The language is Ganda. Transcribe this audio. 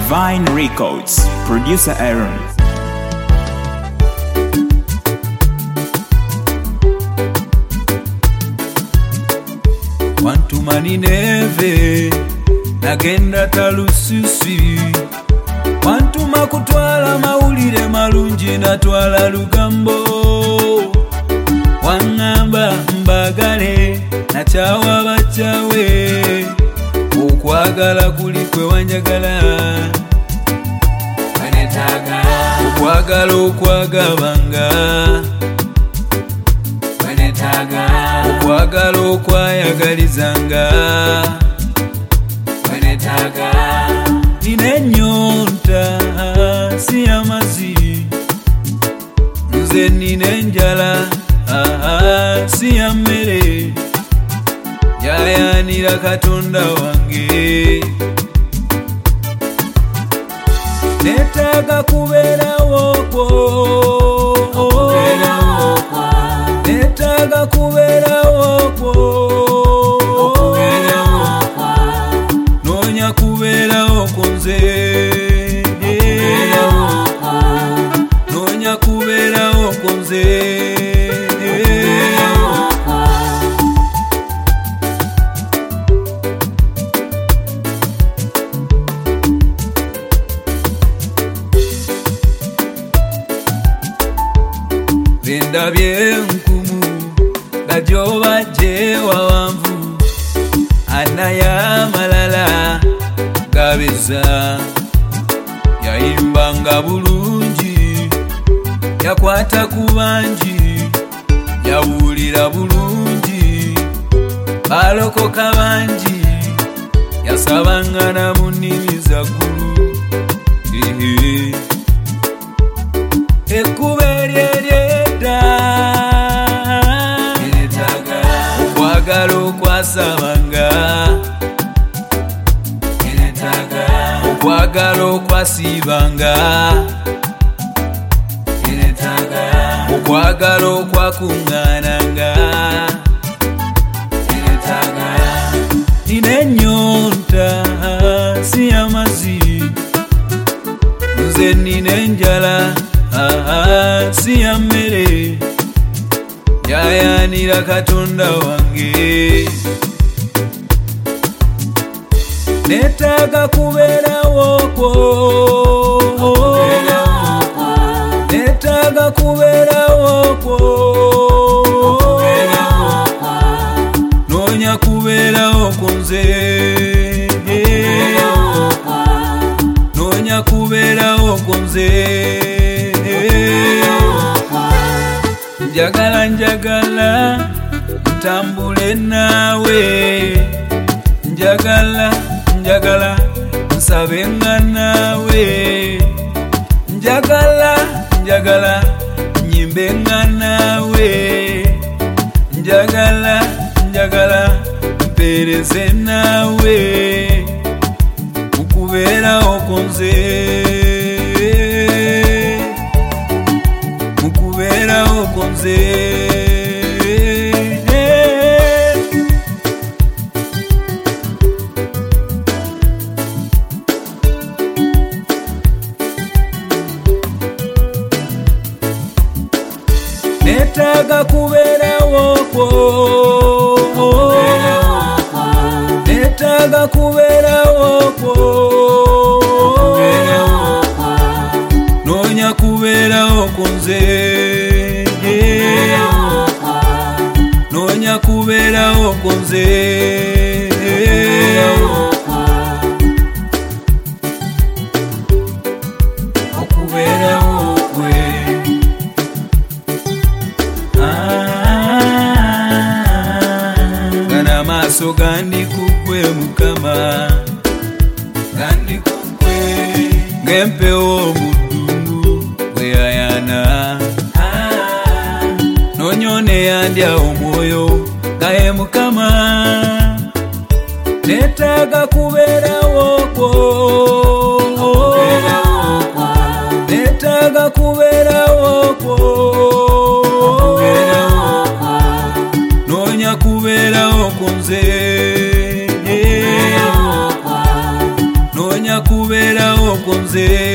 Divine Records, producer Aaron. Wantuma Nineve nagenda talusisi, wantuma kutwala mawulire malungi natwala lugambo, wangamba mbagale nakyawa bakyawe, okwagala kuli kwe wanjagala wenetaga, okwagala okwagabanga wenetaga, okwagala okwayagalizanga wenetaga. Nina ennyonta si y'amazzi, nze nina enjala si ya mmere, yayanira Katonda wange. Netaga kubeerawo kwo, netaga kubeerawo kwo, noonya kubeerawo kwo nze, noonya kubeerawo kwo nze. Ndabye nkumu gajoba jewa wanvu, anaya malala gabeza, yayimbanga bulungi, yakwata ku bangi, yawulira bulungi, balokoka bangi, yasabanga na mu nnimi zaggulu. Ekkubo ery'eryedda okwagala okwasabanga, okwagala okwasiibanga, okwagala okwakuŋŋaananga. Nina ennyonta si y'amazzi, nze nina enjala si ya mmere, yayanira Katonda wange. Netaga kubeerawo kwo, netaga kubeerawo kwo, noonya kubeerawo kwo nze, noonya kubeerawo kwo nze. Njagala njagala ntambule naawe, njagala njagala nsabenga naawe, njagala njagala nyimbenga naawe, njagala njagala mpeereze naawe, mukubeerawo kwo nze, mukubeerawo kwo nze. Netaga kubeerawo kwo, netaga kubeerawo kwo, noonya kubeerawo kwo nze, noonya kubeerawo kwo nze. Okubeerawo kwe gana maaso gandi kugwe Mukama, gandi kugwe ng'empewo omuddungu bwe yayana, nonyone yandya omwoyo nga ye Mukama. Netaga kubeerawo kwo, netaga kubeerawo kwo, noonya kubeerawo kwo nze, noonya kubeerawo nze